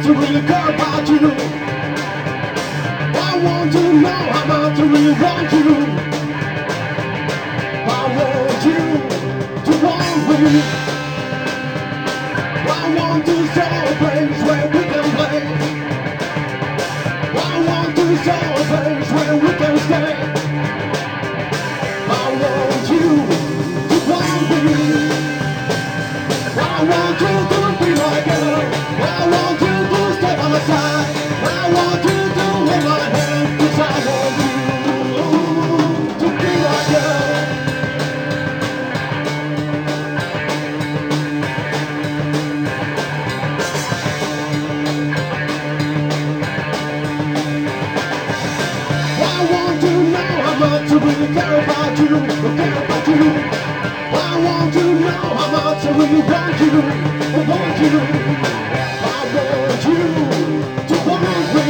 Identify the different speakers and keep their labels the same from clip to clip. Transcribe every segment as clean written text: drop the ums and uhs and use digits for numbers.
Speaker 1: much I really care about you. I want to know how much I really want you. I want you to want me. I want to show a place where we can play. I want to show a place where we can stay. I want you to want me. I want you to be my girl. I want you to stay by my side. I want you to hold my hand. 'Cause I want you to be my girl. I want to know how much I really care about you. Care about you. I want to know how much I really want you. Want you. I want you to want me.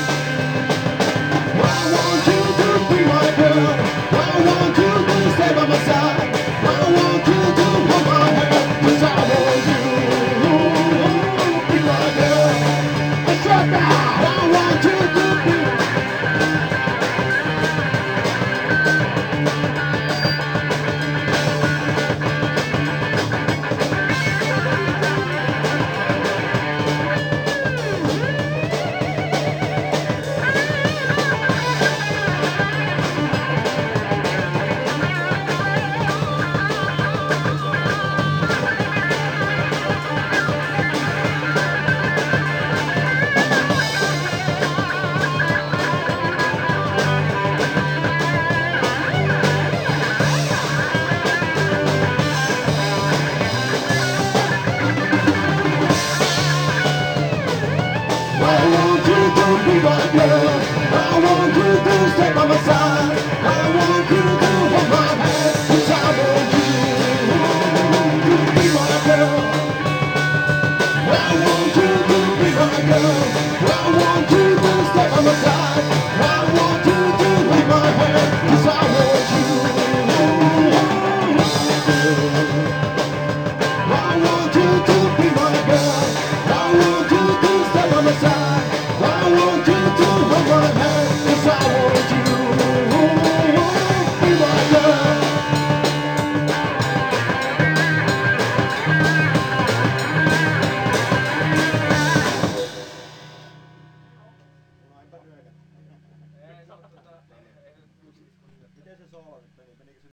Speaker 1: I want you to be my girl. I want you to stay by my side. I want you to hold my hand. 'Cause I want you to be my girl. It's right now. I want you to be. I want you to be my girl. I want you to stay by my side. I want you to hold my hand. 'Cause I want you to be my girl. I want you to be my girl. I want you to stay by my side. I want you to hold my hand. 'Cause I want you. I want you to be my girl. I want you to stay by my side. I want you to hold my hand. 'Cause I want you to be my girl.
Speaker 2: Miten se soolo nyt meni?